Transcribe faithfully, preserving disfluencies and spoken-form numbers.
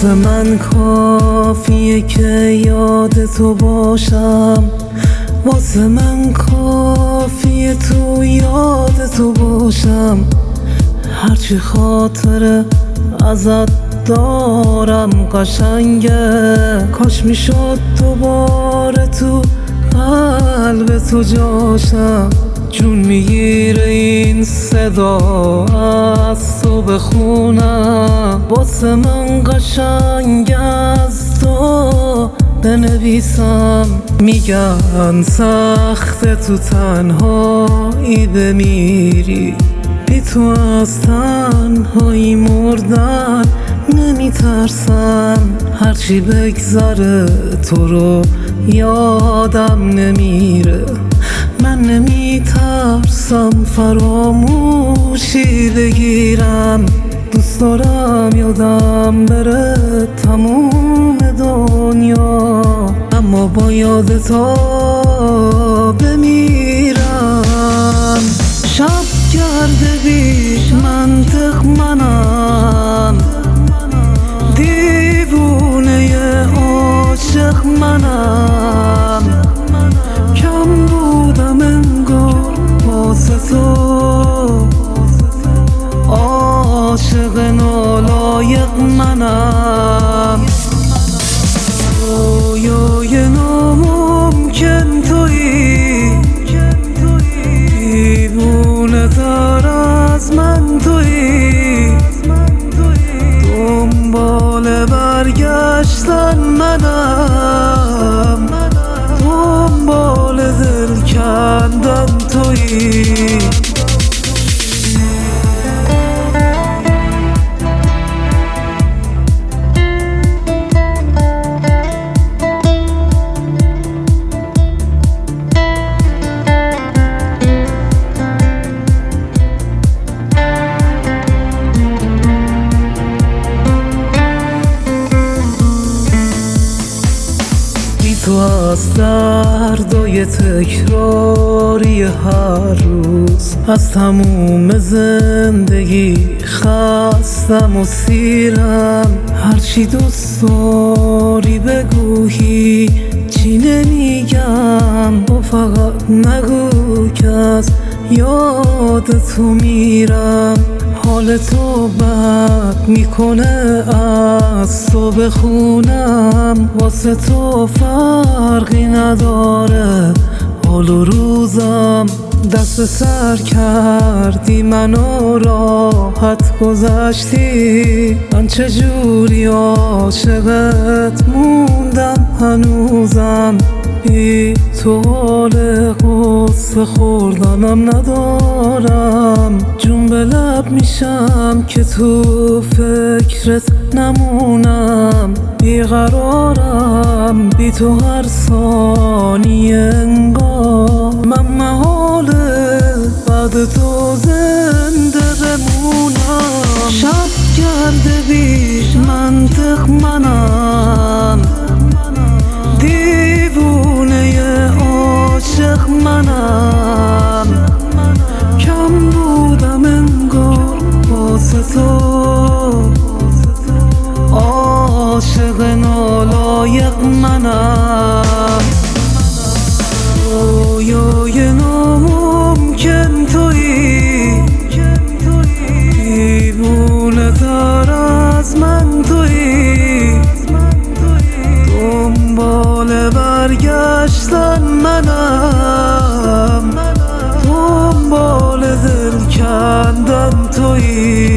واسه من کافیه که یاد تو باشم، واسه من کافیه تو یاد تو باشم. هرچی خاطره ازت دارم قشنگه، کاش میشد دوباره تو قلب تو جاشم. جون میگیره این صدا از تو بخونم، واسه من قشنگ از تو بنویسم. میگن سخته تو تنهایی بمیری، بی تو از تنهایی مردن نمیترسم. هرچی بگذره تو رو یادم نمیره، من نمیترسم فراموشی بگیرم. دوست دارم یادم بره تموم دنیا، اما با یاد تو بمیرم. شب کرده بی منطق منم، دیوونه عاشق منم. کم بودم انگار واسه تو، عاشق نالایق منم. رویای ناممکن تویی، دیوونه تر از من تویی. دنبال برگشتن منم، دنبال دل کندن تویی. تو از دردای تکراری هر روز، از تموم زندگی خستم و سیرم. هرچی دوست داری بگو هیچی نمیگم، و فقط نگو که از یاد تو میرم. حال تو بد میکنه از تو بخونم، واسه تو فرقی نداره حال و روزم. دست سر کردی منو راحت گذشتی، من چجوری عاشقت موندم هنوزم. بی تو حال قصه خوردنم ندارم، جون به لب میشم که تو فکرت نمونم. بیقرارم بی تو هر ثانیه انگار، من محاله بعد تو زنده بمونم. شب کرده بی منطق منم، دیوونه عاشق منم. کم بودم انگار واسه تو، عاشق نالایق منم. رویای ناممکن تویی، دیوونه تر از من تویی. دنبال برگشتن منم، دنبال دل کندن تویی.